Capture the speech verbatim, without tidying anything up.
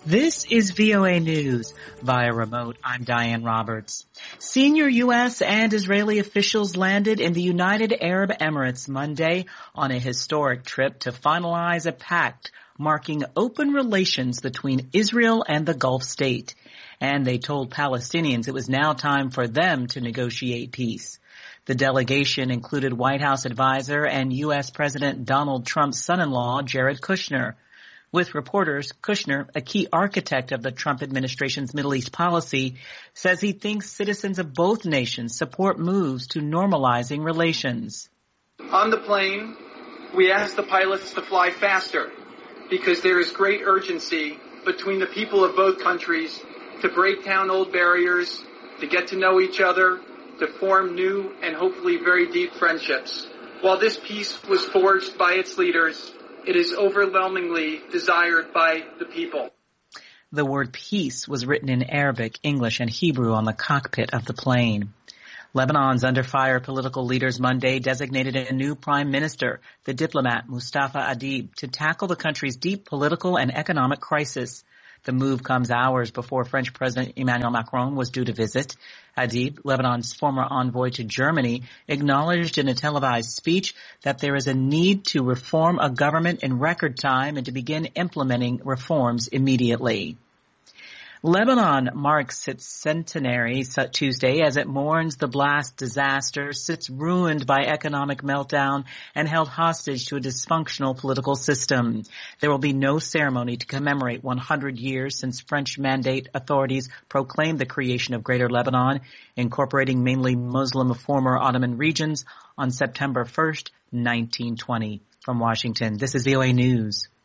This is V O A News. Via remote, I'm Diane Roberts. Senior U S and Israeli officials landed in the United Arab Emirates Monday on a historic trip to finalize a pact marking open relations between Israel and the Gulf state. And they told Palestinians it was now time for them to negotiate peace. The delegation included White House advisor and U S President Donald Trump's son-in-law, Jared Kushner. With reporters, Kushner, a key architect of the Trump administration's Middle East policy, says he thinks citizens of both nations support moves to normalizing relations. On the plane, we asked the pilots to fly faster because there is great urgency between the people of both countries to break down old barriers, to get to know each other, to form new and hopefully very deep friendships. While this peace was forged by its leaders, it is overwhelmingly desired by the people. The word peace was written in Arabic, English, and Hebrew on the cockpit of the plane. Lebanon's under fire political leaders Monday designated a new prime minister, the diplomat Mustafa Adib, to tackle the country's deep political and economic crisis. The move comes hours before French President Emmanuel Macron was due to visit. Adib, Lebanon's former envoy to Germany, acknowledged in a televised speech that there is a need to reform a government in record time and to begin implementing reforms immediately. Lebanon marks its centenary Tuesday as it mourns the blast disaster, sits ruined by economic meltdown, and held hostage to a dysfunctional political system. There will be no ceremony to commemorate one hundred years since French mandate authorities proclaimed the creation of Greater Lebanon, incorporating mainly Muslim former Ottoman regions on September first, nineteen twenty. From Washington, this is V O A News.